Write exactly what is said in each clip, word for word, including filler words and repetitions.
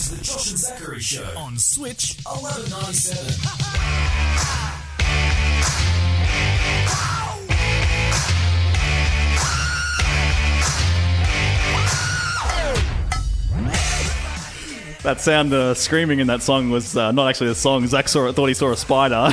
to the Josh and Zachary Show on Switch eleven ninety-seven. That sound uh, screaming in that song was uh, not actually the song. Zach saw it, thought he saw a spider.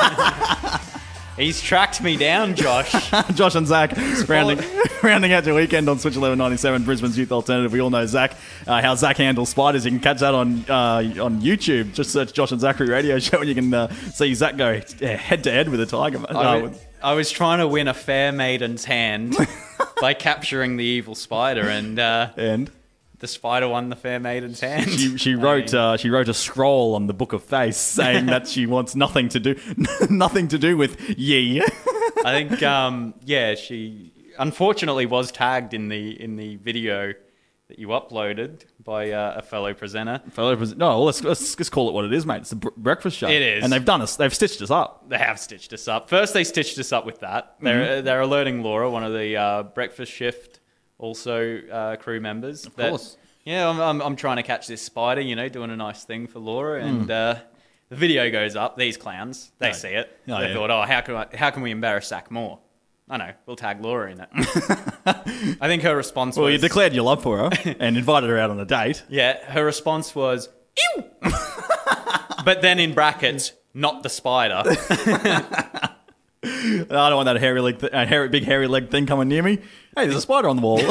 He's tracked me down, Josh. Josh and Zach rounding, rounding out your weekend on Switch eleven ninety-seven, Brisbane's Youth Alternative. We all know Zach, uh, how Zach handles spiders. You can catch that on uh, on YouTube. Just search Josh and Zachary Radio Show and you can uh, see Zach go head to head with a tiger. I, Uh, was, I was trying to win a fair maiden's hand by capturing the evil spider, and uh, and the spider won the fair maiden's hand. she, she wrote uh, she wrote a scroll on the Book of Face saying that she wants nothing to do nothing to do with ye. I think, um, yeah, she unfortunately was tagged in the in the video that you uploaded by uh, a fellow presenter. Fellow pres- no, well, let's, let's just call it what it is, mate. It's a br- breakfast show. It is, and they've done us. They've stitched us up. They have stitched us up. First, they stitched us up with that. They're Mm-hmm. they're alerting Laura, one of the uh, breakfast shift also uh, crew members. Of that, course. Yeah, I'm, I'm I'm trying to catch this spider. You know, doing a nice thing for Laura, Mm. and uh, the video goes up. These clowns, they Oh. see it. Oh, they yeah. thought, oh, how can I, how can we embarrass Zach more? I know, we'll tag Laura in it. I think her response Well, was... you declared your love for her and invited her out on a date. Yeah, her response was, ew! But then in brackets, not the spider. I don't want that hairy leg, th- uh, hairy, big hairy leg thing coming near me. Hey, there's a spider on the wall.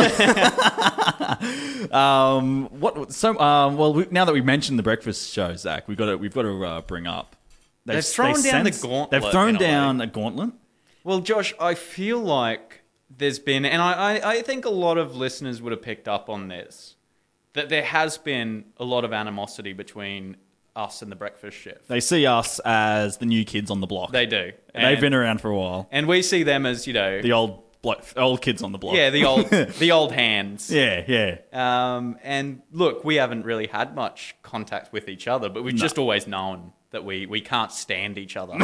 um, what? So, um, well, we, now that we've mentioned the breakfast show, Zach, we've got to we've got to uh, bring up. They've thrown down the gauntlet They've thrown in a way. down a gauntlet. Well, Josh, I feel like there's been, and I, I, I think a lot of listeners would have picked up on this, that there has been a lot of animosity between us and the breakfast shift. They see us as the new kids on the block. They do. And they've been around for a while. And we see them as, you know... The old blo- old kids on the block. Yeah, the old the old hands. Yeah, yeah. Um, and look, we haven't really had much contact with each other, but we've No. just always known that we, we can't stand each other.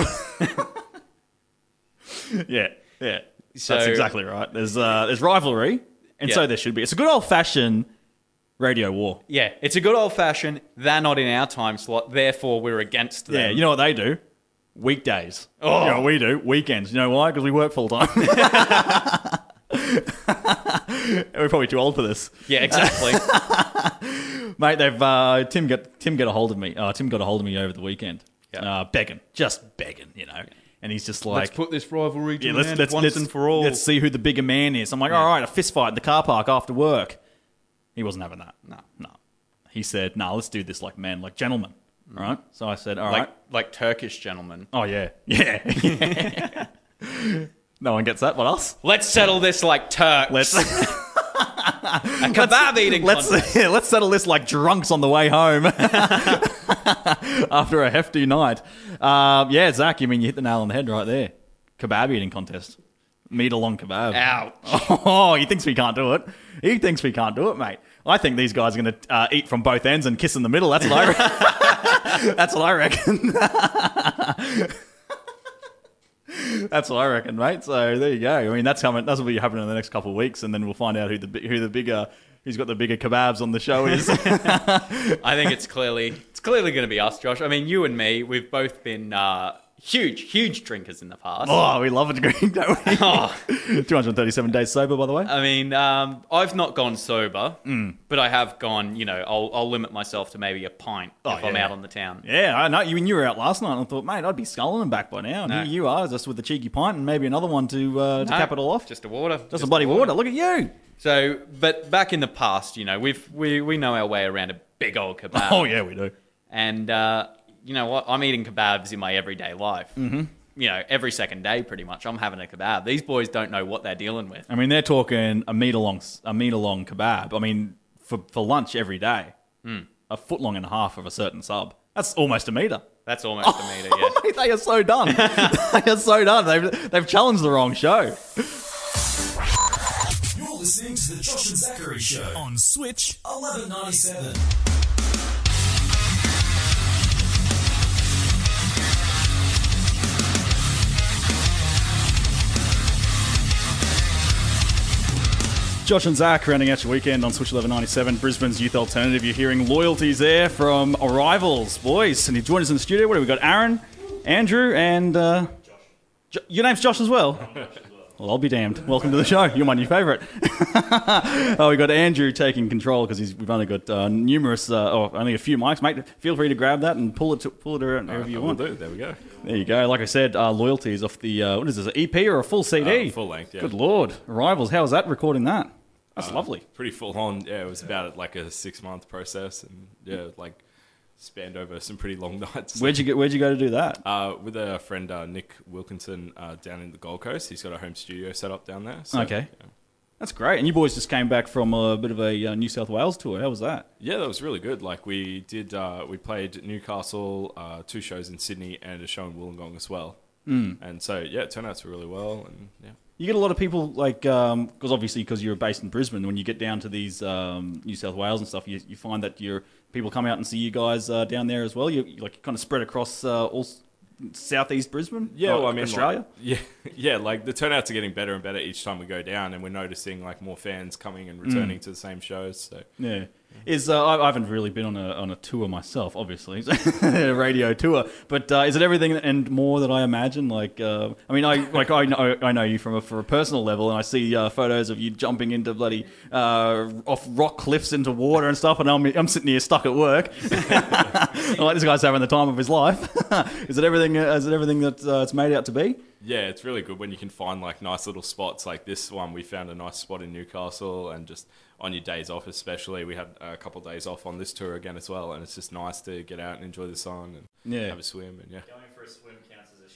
Yeah, yeah. So- That's exactly right. There's uh, there's rivalry, and Yeah. so there should be. It's a good old fashioned radio war. Yeah, it's a good old-fashioned, they're not in our time slot, therefore we're against them. Yeah, you know what they do? Weekdays. Oh. You know what we do? Weekends. You know why? Because we work full time. We're probably too old for this, Yeah, exactly. mate. They've uh, Tim got Tim got a hold of me. Uh, Tim got a hold of me over the weekend, Yeah. uh, begging, just begging, you know. And he's just like, Let's put this rivalry to yeah, an let's end let's once let's, and for all. let's see who the bigger man is. I'm like, all right, a fist fight in the car park after work. He wasn't having that. No. no. He said, "No, let's do this like men, like gentlemen." All right. So I said, "All like, right." like Turkish gentlemen. Oh yeah, yeah. No one gets that. What else? Let's settle this like Turks. Let's a kebab eating let's contest. yeah, let's settle this like drunks on the way home after a hefty night. Um, yeah, Zach, you mean you hit the nail on the head right there. Kebab eating contest. Meat along kebab. Ouch. Oh, he thinks we can't do it. He thinks we can't do it, mate. I think these guys are going to uh, eat from both ends and kiss in the middle. That's what I reckon. That's what I reckon. That's what I reckon, mate. So there you go. I mean, that's coming. That's what will be happening in the next couple of weeks, and then we'll find out who the bi- who the bigger who's got the bigger kebabs on the show is. I think it's clearly it's clearly going to be us, Josh. I mean, you and me, we've both been uh, huge, huge drinkers in the past. Oh, we love a drink, don't we? Oh. two hundred thirty-seven days sober, by the way. I mean, um, I've not gone sober, Mm. but I have gone, you know, I'll, I'll limit myself to maybe a pint Oh, if I'm yeah. out on the town. Yeah, I know. You mean you were out last night, and I thought, mate, I'd be sculling them back by now. And No. here you are, just with a cheeky pint and maybe another one to uh, to No, cap it all off. Just a water. Just a bloody water. Look at you. So, but back in the past, you know, we've we, we know our way around a big old kebab. Oh yeah, we do. And uh, you know what? I'm eating kebabs in my everyday life. Mm-hmm. You know, every second day, pretty much, I'm having a kebab. These boys don't know what they're dealing with. I mean, they're talking a meter long, a meter long kebab. I mean, for for lunch every day, Mm. a foot long and a half of a certain sub. That's almost a meter. That's almost a meter, yeah. They are so done. They are so done. They've they've challenged the wrong show. You're listening to the Josh and Zachary Show on Switch eleven ninety-seven. Josh and Zach rounding out your weekend on Switch eleven ninety-seven, Brisbane's youth alternative. You're hearing Loyalties there from Arrivals, boys. And you join us in the studio. What have we got? Aaron, Andrew, and... Uh, jo- your name's Josh as well? Well, I'll be damned. Welcome to the show. You're my new favourite. Oh, we got Andrew taking control because we've only got uh, numerous, uh, oh, only a few mics. Mate, feel free to grab that and pull it to, pull it around wherever Uh, you will want. do. There we go. There you go. Like I said, uh, Loyalties off the, uh, what is this, an E P or a full C D? Uh, full length, yeah. Good Lord. Arrivals, how was that recording that? That's Uh, lovely. Pretty full on. Yeah, it was about like a six month process, and yeah, like spanned over some pretty long nights. Where'd you get? Where'd you go to do that? Uh, with a friend, uh, Nick Wilkinson, uh, down in the Gold Coast. He's got a home studio set up down there. So, Okay. Yeah. That's great. And you boys just came back from a bit of a uh, New South Wales tour. How was that? Yeah, that was really good. Like we did, uh, we played Newcastle, uh, two shows in Sydney, and a show in Wollongong as well. Mm. And so yeah, it turned out to really well, and yeah. You get a lot of people, like, because um, obviously because you're based in Brisbane, when you get down to these um, New South Wales and stuff, you, you find that your people come out and see you guys uh, down there as well. You, you like kind of spread across uh, all s- southeast Brisbane, Yeah, or well, I mean, Australia. like, yeah, yeah. Like the turnouts are getting better and better each time we go down, and we're noticing like more fans coming and returning to the same shows. So Yeah, is uh, I, I haven't really been on a on a tour myself, obviously, a radio tour. But uh, is it everything and more that I imagine? Like, uh, I mean, I like I know I know you from a, for a personal level, and I see uh, photos of you jumping into bloody uh, off rock cliffs into water and stuff, and I'm I'm sitting here stuck at work. I'm like, this guy's having the time of his life. Is it everything? Uh, is it everything that uh, it's made out to be? yeah, it's really good when you can find like nice little spots like this one. We found a nice spot in Newcastle, and just on your days off, especially, we had a couple of days off on this tour again as well, and it's just nice to get out and enjoy the sun and Yeah. have a swim and yeah. Going for a swim counts as a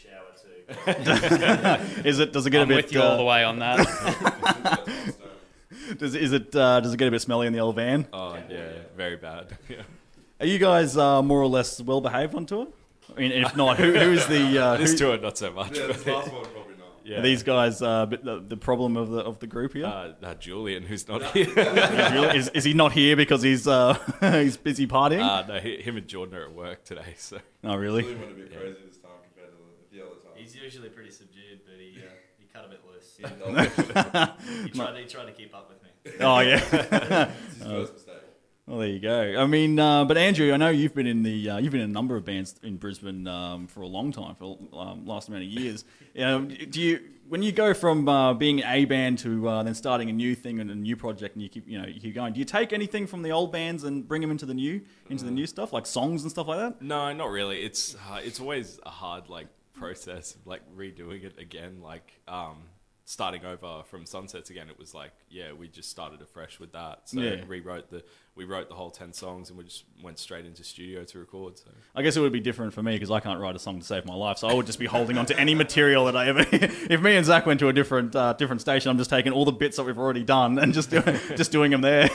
shower too. Is it? Does it get I'm a bit? with you uh, all the way on that. Does is it? Uh, does it get a bit smelly in the old van? Oh yeah, very bad. Yeah. Are you guys uh, more or less well behaved on tour? I mean, if not, who, who is the? Uh, This who, tour not so much. Yeah, but, this last one probably not. yeah. Are these guys uh, bit the, the problem of the of the group here? uh, uh, Julian, who's not here. is, is he not here because he's uh, he's busy partying? uh, no, he, him and Jordan are at work today. So oh, really? Really went a bit crazy this time compared to the other time. He's usually pretty subdued, but he uh, he cut a bit loose. He indulged. He tried, he tried to keep up with me. Oh, yeah. It's his first mistake. Well, there you go. I mean, uh, but Andrew, I know you've been in the uh, you've been in a number of bands in Brisbane um, for a long time, for um, last amount of years. Um, do you when you go from uh, being a band to uh, then starting a new thing and a new project, and you keep you know you keep going? Do you take anything from the old bands and bring them into the new into the new stuff, like songs and stuff like that? no, not really. It's uh, it's always a hard like process, like redoing it again, like um, starting over from Sunsets again. It was like yeah, we just started afresh with that. So Yeah. rewrote the we wrote the whole ten songs, and we just went straight into studio to record. So I guess it would be different for me because I can't write a song to save my life, so I would just be holding on to any material that I ever. If me and Zach went to a different uh, different station, I'm just taking all the bits that we've already done and just doing just doing them there.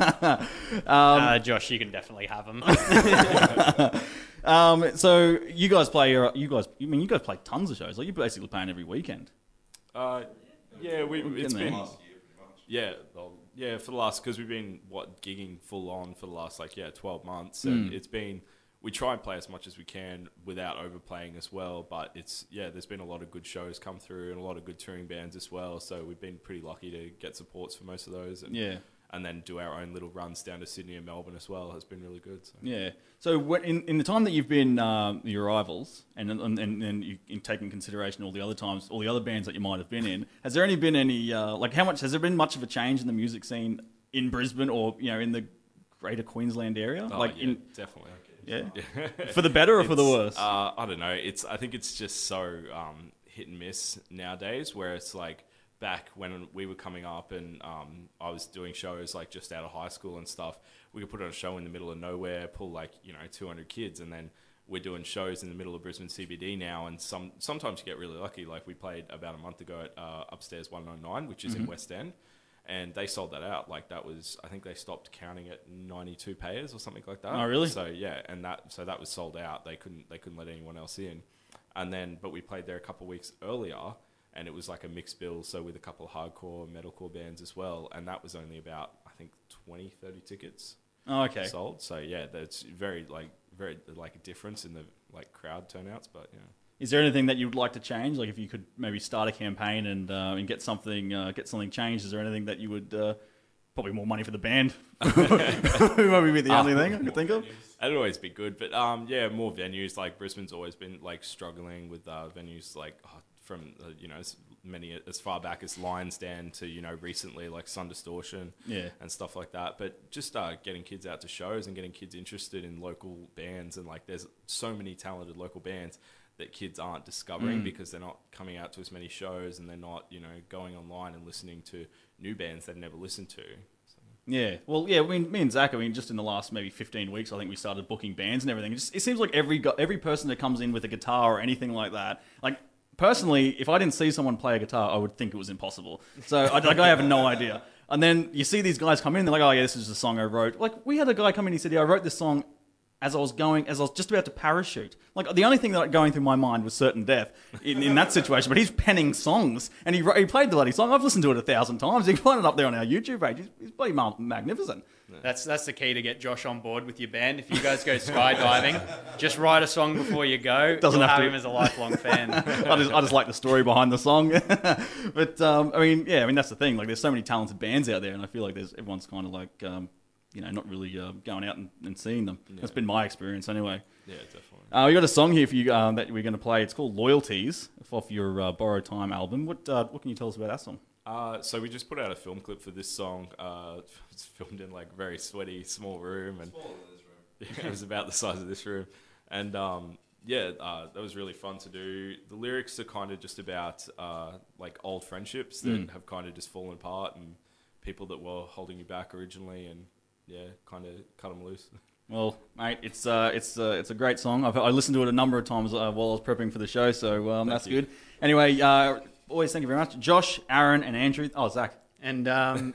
uh, Josh, you can definitely have them. Um, so you guys play your, you guys, I mean, you guys play tons of shows. Like you're basically playing every weekend. uh, yeah, we it's getting there. been Last year, pretty much. yeah well, yeah for the last because we've been what gigging full on for the last like yeah twelve months, and it's been we try and play as much as we can without overplaying as well. But it's yeah, there's been a lot of good shows come through and a lot of good touring bands as well. So we've been pretty lucky to get supports for most of those. And, Yeah. and then do our own little runs down to Sydney and Melbourne as well has been really good. So. Yeah. So when, in in the time that you've been um, the Arrivals, and and and, and you, in taking consideration all the other times, all the other bands that you might have been in, has there any been any uh, like how much has there been much of a change in the music scene in Brisbane or you know in the greater Queensland area? Oh, like yeah, in definitely. yeah, for the better or for the It's, worse? Uh, I don't know. It's I think it's just so um, hit and miss nowadays. Where it's like back when we were coming up and um, I was doing shows like just out of high school and stuff. We could put on a show in the middle of nowhere, pull like you know two hundred kids, and then we're doing shows in the middle of Brisbane C B D now. And some sometimes you get really lucky. Like we played about a month ago at uh, Upstairs one oh nine, which is in West End. And they sold that out. Like that was, I think they stopped counting at ninety-two payers or something like that. Oh, really? So yeah, and that so that was sold out. They couldn't they couldn't let anyone else in. And then, but we played there a couple of weeks earlier, and it was like a mixed bill. So with a couple of hardcore metalcore bands as well, and that was only about I think twenty, thirty tickets Oh, okay. sold. So yeah, that's very like very like a difference in the like crowd turnouts. But yeah. Is there anything that you would like to change? Like if you could maybe start a campaign and uh, and get something uh, get something changed, is there anything that you would uh, probably more money for the band. Might be the only thing I could think of. That'd always be good, but um, yeah, more venues. Like Brisbane's always been like struggling with uh, venues like oh, from uh, you know as many as far back as Lions Den to you know recently like Sun Distortion, Yeah. and stuff like that. But just uh, getting kids out to shows and getting kids interested in local bands, and like there's so many talented local bands that kids aren't discovering because they're not coming out to as many shows, and they're not you know going online and listening to new bands they've never listened to. Yeah, well, yeah. I mean, me and Zach. I mean, just in the last maybe fifteen weeks, I think we started booking bands and everything. It, just, it seems like every gu- every person that comes in with a guitar or anything like that. Like personally, if I didn't see someone play a guitar, I would think it was impossible. So I, like, I have no idea. And then you see these guys come in, they're like, "Oh yeah, this is a song I wrote." Like we had a guy come in, he said, "Yeah, I wrote this song as I was going, as I was just about to parachute." Like the only thing that going through my mind was certain death in, in that situation. But he's penning songs, and he wrote- he played the bloody song. I've listened to it a thousand times. You can find it up there on our YouTube page. He's, he's bloody ma- magnificent. That's that's the key to get Josh on board with your band. If you guys go skydiving, just write a song before you go. Doesn't You'll have have to- him as a lifelong fan. I just, I just like the story behind the song. But um, I mean, yeah, I mean that's the thing. Like, there's so many talented bands out there, and I feel like there's everyone's kind of like, um, you know, not really uh, going out and, and seeing them. That's been my experience anyway. Yeah, definitely. Uh, we got a song here for you um, that we're going to play. It's called "Loyalties" off your uh, Borrow Time album. What uh, what can you tell us about that song? Uh, so we just put out a film clip for this song. Uh, it's filmed in like a very sweaty, small room, and Smaller than this room. it was about the size of this room. And um, yeah, uh, that was really fun to do. The lyrics are kind of just about uh, like old friendships that have kind of just fallen apart, and people that were holding you back originally, and yeah, kind of cut them loose. Well, mate, it's uh, it's uh, it's a great song. I've I listened to it a number of times uh, while I was prepping for the show, so um, that's you. good. Anyway, uh, always thank you very much, Josh, Aaron, and Andrew. Oh, Zach. And um,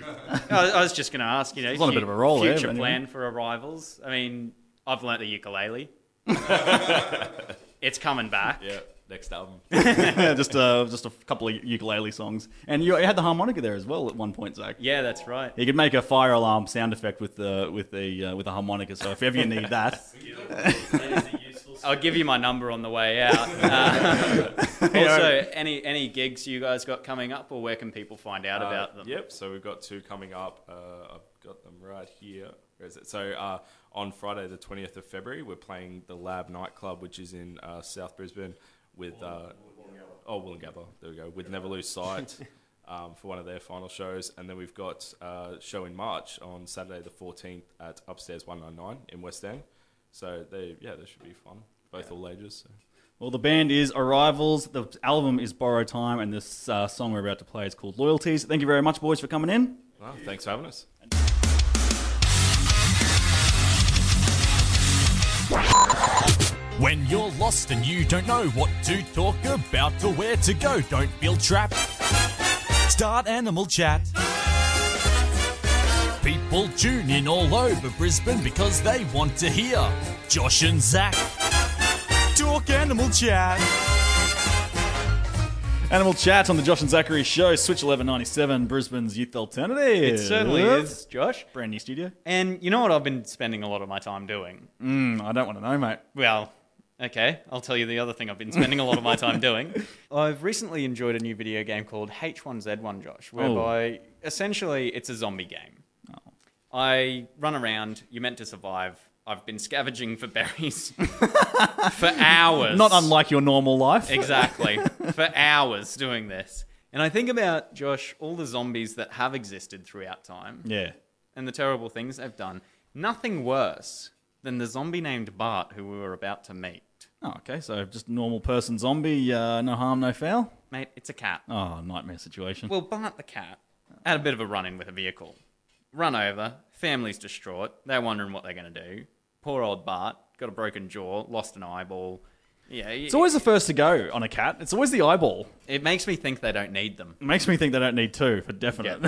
I I was just going to ask, you know, It's on a fu- bit of a roll there, future but anyway. plan for arrivals. I mean, I've learnt the ukulele. It's coming back. Yeah, next album. just uh, just a couple of ukulele songs, and you had the harmonica there as well at one point, Zach. Yeah, that's right. You could make a fire alarm sound effect with the with the uh, with the harmonica. So if ever you need that, I'll give you my number on the way out. Uh, also, any any gigs you guys got coming up, or where can people find out Uh, about them? Yep, so we've got two coming up. Uh, I've got them right here. Where is it? So uh, on Friday, the twentieth of February, we're playing the Lab nightclub, which is in uh, South Brisbane, with uh, oh Wollongabba. There we go. With Never Lose Sight um, for one of their final shows, and then we've got a show in March on Saturday the fourteenth at Upstairs one ninety-nine in West End. So they yeah, that should be fun. Both all ages. So. well, the band is Arrivals. The album is Borrow Time, and this uh, song we're about to play is called Loyalties. Thank you very much, boys, for coming in. Well, thanks for having us. When you're lost and you don't know what to talk about or where to go, don't feel trapped. Start Animal Chat. People tune in all over Brisbane because they want to hear Josh and Zach talk Animal Chat. Animal Chat on the Josh and Zachary Show, Switch eleven ninety-seven, Brisbane's youth alternative. It certainly is, Josh. Brand new studio. And you know what I've been spending a lot of my time doing? Mm, I don't want to know, mate. Well, okay, I'll tell you the other thing I've been spending a lot of my time doing. I've recently enjoyed a new video game called H one Z one, Josh, whereby essentially it's a zombie game. I run around, you're meant to survive. I've been scavenging for berries for hours. Not unlike your normal life. Exactly. For hours doing this. And I think about, Josh, all the zombies that have existed throughout time Yeah. and the terrible things they've done. Nothing worse than the zombie named Bart who we were about to meet. Oh, okay, so just normal person zombie, uh, no harm, no foul? Mate, it's a cat. Oh, nightmare situation. Well, Bart the cat had a bit of a run-in with a vehicle. Run over, family's distraught, they're wondering what they're going to do. Poor old Bart, got a broken jaw, lost an eyeball. Yeah, It's always the first to go on a cat. It's always the eyeball. it makes me think they don't need them. It makes me think they don't need two, for definite.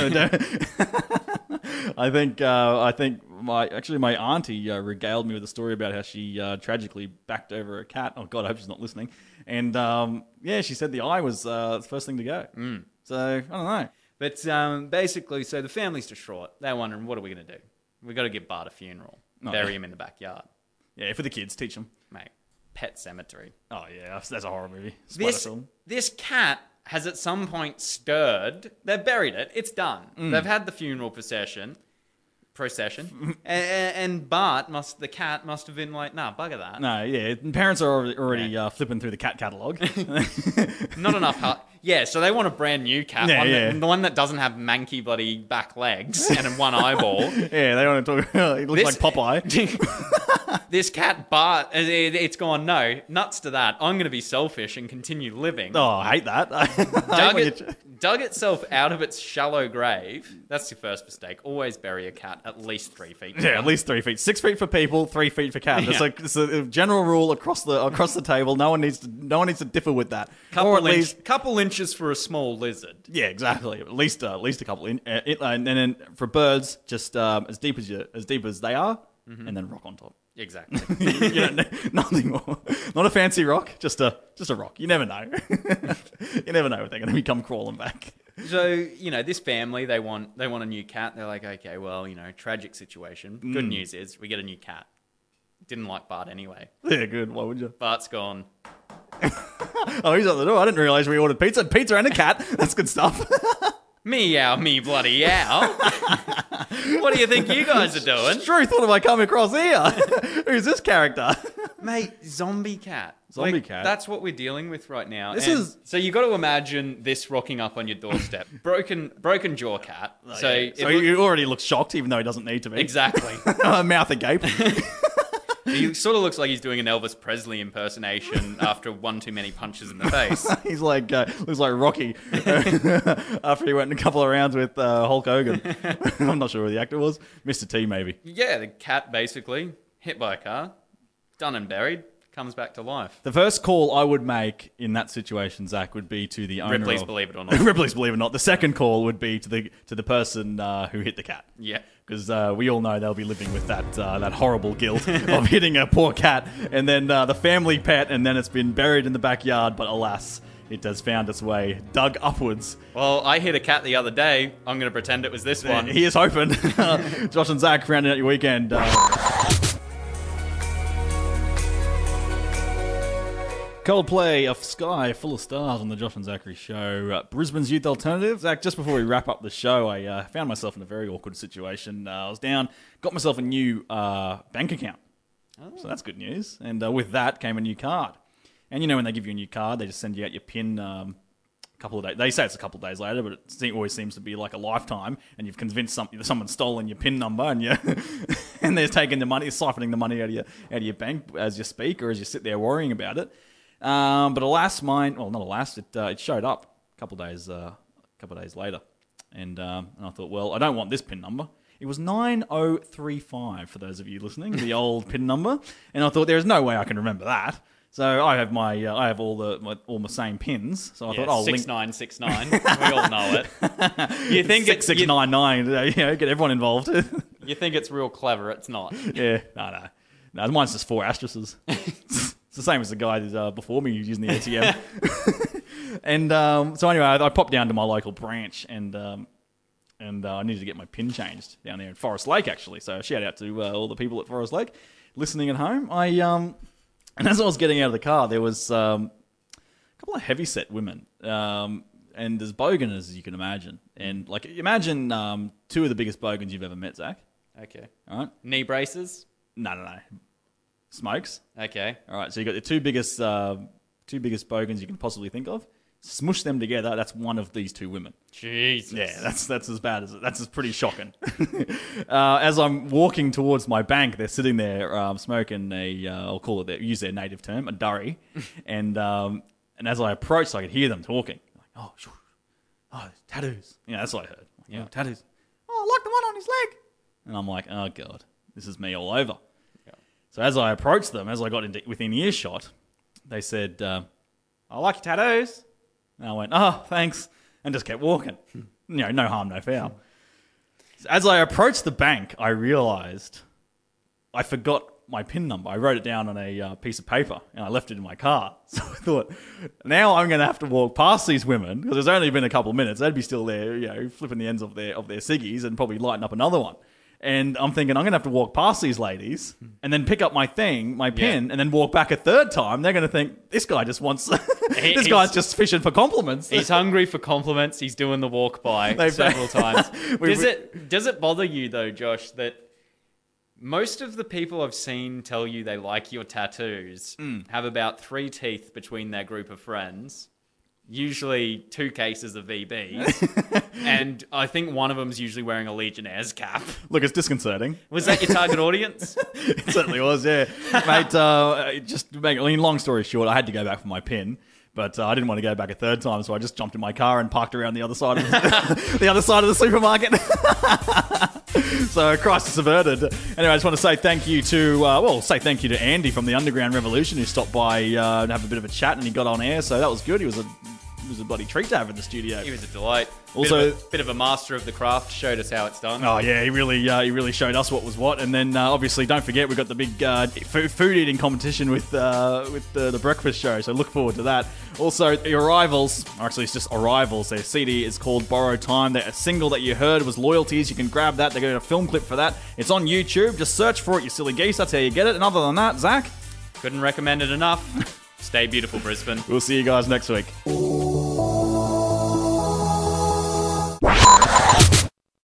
I think uh, I think my actually my auntie uh, regaled me with a story about how she uh, tragically backed over a cat. Oh God, I hope she's not listening. And um, yeah, she said the eye was uh, the first thing to go. Mm. So I don't know. But um, basically, so the family's distraught. They're wondering, what are we going to do? We've got to give Bart a funeral. Oh, Bury yeah. him in the backyard. Yeah, for the kids, teach them. Mate, Pet Cemetery. Oh yeah, that's, that's a horror movie. Splatter This, film. this cat has at some point stirred. They've buried it. It's done. Mm. They've had the funeral procession. Procession. and, and Bart, must the cat, must have been like, nah, bugger that. No, yeah, parents are already, already uh, flipping through the cat catalogue. Not enough. Heart. Yeah, so they want a brand new cat. Yeah, one yeah. That, the one that doesn't have manky bloody back legs and one eyeball. Yeah, they want to talk. It looks This- like Popeye. This cat, Bart, it, it's gone, no, nuts to that. I'm going to be selfish and continue living. Oh, I hate that. I hate dug, when it, you- dug itself out of its shallow grave. That's your first mistake. Always bury a cat at least three feet. Yeah, at least three feet. Six feet for people, three feet for cats. It's Yeah. like it's a general rule across the across the table. No one needs to no one needs to differ with that. Couple, or at inch, least, couple inches for a small lizard. yeah, exactly. At least uh, at least a couple. In, uh, it, uh, and then for birds, just um, as deep as you as deep as they are, Mm-hmm. and then rock on top. Exactly. You don't know, nothing more. Not a fancy rock, just a just a rock. You never know. You never know if they're going to be come crawling back. So, you know, this family, they want they want a new cat. They're like, okay, well, you know, tragic situation. Good Mm. news is we get a new cat. Didn't like Bart anyway. Yeah, good. Why would you? Bart's gone. Oh, he's at the door. I didn't realize we ordered pizza. Pizza and a cat. That's good stuff. Meow, me bloody yow. What do you think you guys are doing? Truth, what have I come across here? Who's this character? Mate, zombie cat. Zombie Like, cat. That's what we're dealing with right now. This And is- so you got to imagine this rocking up on your doorstep. broken, broken jaw cat. so Yeah. it so look- he already looks shocked, even though he doesn't need to be. exactly. Mouth agape. He sort of looks like he's doing an Elvis Presley impersonation after one too many punches in the face. He's like uh, looks like Rocky after he went in a couple of rounds with uh, Hulk Hogan. I'm not sure who the actor was. Mister T, maybe. Yeah, the cat basically hit by a car, done and buried, comes back to life. The first call I would make in that situation, Zach, would be to the owner Ripley's of... Believe It or Not. Ripley's Believe It or Not. The second call would be to the to the person uh, who hit the cat. Yeah. Because uh, we all know they'll be living with that uh, that horrible guilt of hitting a poor cat, and then uh, the family pet, and then it's been buried in the backyard. But alas, it has found its way, dug upwards. Well, I hit a cat the other day. I'm going to pretend it was this one. He is hoping. Josh and Zach rounding out your weekend. Uh, Coldplay, A Sky Full of Stars on the Josh and Zachary Show. Uh, Brisbane's Youth Alternative. Zach, just before we wrap up the show, I uh, found myself in a very awkward situation. Uh, I was down, got myself a new uh, bank account. So that's good news. And uh, with that came a new card. And you know when they give you a new card, they just send you out your PIN um, a couple of days. They say it's a couple of days later, but it se- always seems to be like a lifetime. And you've convinced some, someone's stolen your PIN number, and you and they're taking the money, siphoning the money out of your out of your bank as you speak, or as you sit there worrying about it. Um, but alas, mine. Well, not alas. It uh, it showed up a couple of days uh, a couple of days later, and um, and I thought, well, I don't want this PIN number. It was nine oh three five for those of you listening, the old PIN number, and I thought there is no way I can remember that. So I have my uh, I have all the my, all my same pins. So I Yeah, thought, oh, six link nine six nine. We all know it. You think six it's six you, nine nine. You know, get everyone involved. you think it's real clever? It's not. Yeah, no, no, no. Mine's just four asterisks. It's the same as the guy that, uh, before me who's using the A T M. And um, so anyway, I, I popped down to my local branch, and um, and uh, I needed to get my PIN changed down there in Forest Lake, actually. So shout out to uh, all the people at Forest Lake listening at home. I um, and as I was getting out of the car, there was um, a couple of heavy-set women, um, and as bogan as you can imagine. And like, imagine um, two of the biggest bogans you've ever met, Zach. Okay. All right? Knee braces. No, no, no. Smokes. Okay. All right, so you got the two biggest, uh, two biggest bogans you can possibly think of. Smush them together. That's one of these two women. Jesus. Yeah, that's that's as bad as that's as pretty shocking. uh, as I'm walking towards my bank, they're sitting there um, smoking a, uh, I'll call it, their, use their native term, a durry. and um, and as I approached, I could hear them talking. Like, oh, shoo, oh, tattoos. Yeah, that's what I heard. Like, Yeah. oh, tattoos. Oh, I like the one on his leg. And I'm like, oh god, this is me all over. So as I approached them, as I got into, within earshot, they said, uh, I like your tattoos. And I went, oh, thanks, and just kept walking. You know, no harm, no foul. As I approached the bank, I realised I forgot my PIN number. I wrote it down on a uh, piece of paper, and I left it in my car. So I thought, now I'm going to have to walk past these women, because it's only been a couple of minutes. They'd be still there, you know, flipping the ends of their of their ciggies and probably lighting up another one. And I'm thinking, I'm going to have to walk past these ladies and then pick up my thing, my pin, and then walk back a third time. They're going to think, this guy just wants... He- this he's- guy's just fishing for compliments. He's hungry for compliments. He's doing the walk by They've- several times. We- Does it does it bother you though, Josh, that most of the people I've seen tell you they like your tattoos have about three teeth between their group of friends? Usually two cases of V Bs. And I think one of them's usually wearing a Legionnaire's cap. Look, it's disconcerting. Was that your target audience? It certainly was, yeah. Mate, uh, just to make, I mean, long story short, I had to go back for my pin. But uh, I didn't want to go back a third time, so I just jumped in my car and parked around the other side of the, the other side of the supermarket. So crisis averted. Anyway, I just want to say thank you to uh, well, say thank you to Andy from the Underground Revolution who stopped by uh, and have a bit of a chat, and he got on air, so that was good. He was a it was a bloody treat to have in the studio. He was a delight. Also- bit of a, bit of a master of the craft. Showed us how it's done. Oh yeah, he really uh, he really showed us what was what, and then uh, obviously don't forget we've got the big uh, food, food eating competition with uh, with the, the breakfast show, so look forward to that. Also, the Arrivals, or actually it's just Arrivals. Their C D is called Borrow Time. Their single that you heard was Loyalties. You can grab that. They got a film clip for that. It's on YouTube. Just search for it, you silly geese. That's how you get it. And other than that, Zach, Couldn't recommend it enough. Stay beautiful, Brisbane. we'll see you guys next week.